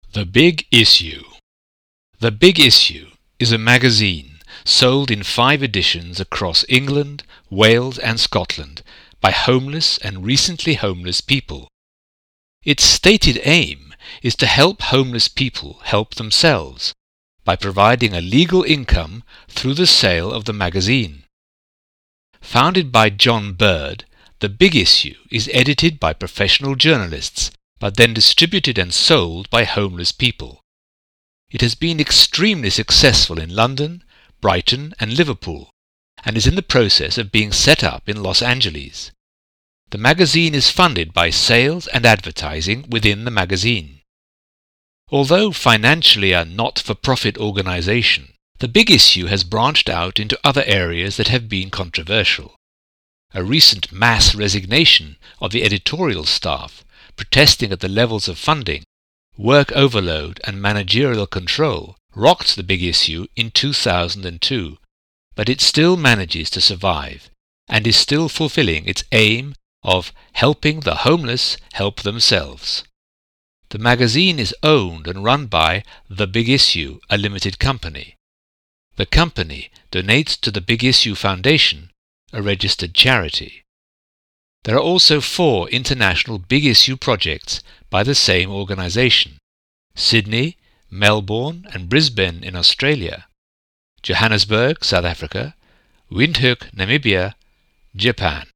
The Big Issue. The Big Issue is a magazine sold in 5 editions across England, Wales and Scotland by homeless and recently homeless people. Its stated aim is to help homeless people help themselves by providing a legal income through the sale of the magazine. Founded by John Bird, The Big Issue is edited by professional journalists but then distributed and sold by homeless people. It has been extremely successful in London, Brighton and Liverpool, and is in the process of being set up in Los Angeles. The magazine is funded by sales and advertising within the magazine. Although financially a not-for-profit organization, The Big Issue has branched out into other areas that have been controversial. A recent mass resignation of the editorial staff, protesting at the levels of funding, work overload and managerial control rocked The Big Issue in 2002, but it still manages to survive and is still fulfilling its aim of helping the homeless help themselves. The magazine is owned and run by The Big Issue, a limited company. The company donates to the Big Issue Foundation, a registered charity. There are also 4 international Big Issue projects by the same organization: Sydney, Melbourne and Brisbane in Australia, Johannesburg, South Africa, Windhoek, Namibia, Japan.